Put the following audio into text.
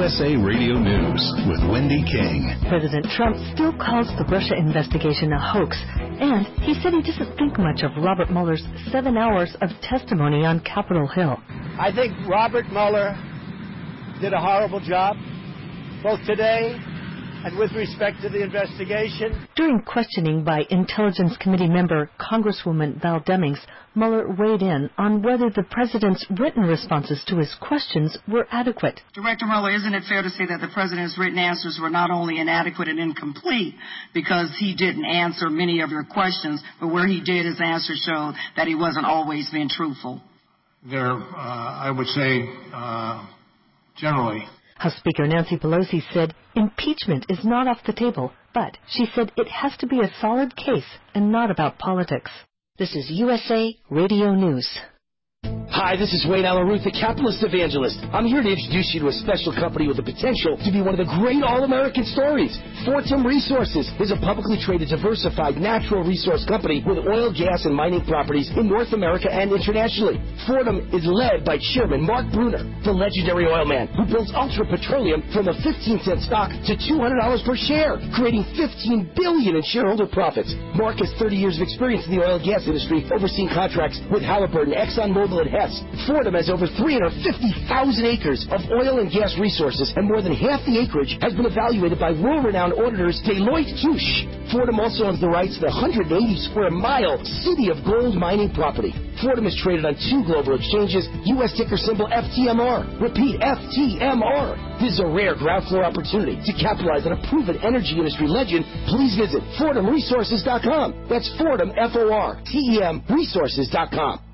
USA Radio News with Wendy King. President Trump still calls the Russia investigation a hoax, and he said he doesn't think much of Robert Mueller's 7 hours of testimony on Capitol Hill. I think Robert Mueller did a horrible job, both today and with respect to the investigation. During questioning by Intelligence Committee member Congresswoman Val Demings, Mueller weighed in on whether the president's written responses to his questions were adequate. Director Mueller, isn't it fair to say that the president's written answers were not only inadequate and incomplete because he didn't answer many of your questions, but where he did, his answers showed that he wasn't always being truthful? I would say, generally. House Speaker Nancy Pelosi said impeachment is not off the table, but she said it has to be a solid case and not about politics. This is USA Radio News. Hi, this is Wayne Allen Root, the capitalist evangelist. I'm here to introduce you to a special company with the potential to be one of the great all-American stories. Fortum Resources is a publicly traded, diversified natural resource company with oil, gas, and mining properties in North America and internationally. Fortum is led by Chairman Mark Brunner, the legendary oil man who builds Ultra Petroleum from a 15-cent stock to $200 per share, creating $15 billion in shareholder profits. Mark has 30 years of experience in the oil and gas industry, overseeing contracts with Halliburton, ExxonMobil, and Hess. Fortum has over 350,000 acres of oil and gas resources, and more than half the acreage has been evaluated by world-renowned auditors Deloitte Touche. Fortum also owns the rights to the 180-square-mile City of Gold mining property. Fortum is traded on 2 global exchanges, U.S. ticker symbol FTMR. Repeat, FTMR. This is a rare ground floor opportunity to capitalize on a proven energy industry legend. Please visit FortumResources.com. That's Fortum, F-O-R-T-E-M, resources.com.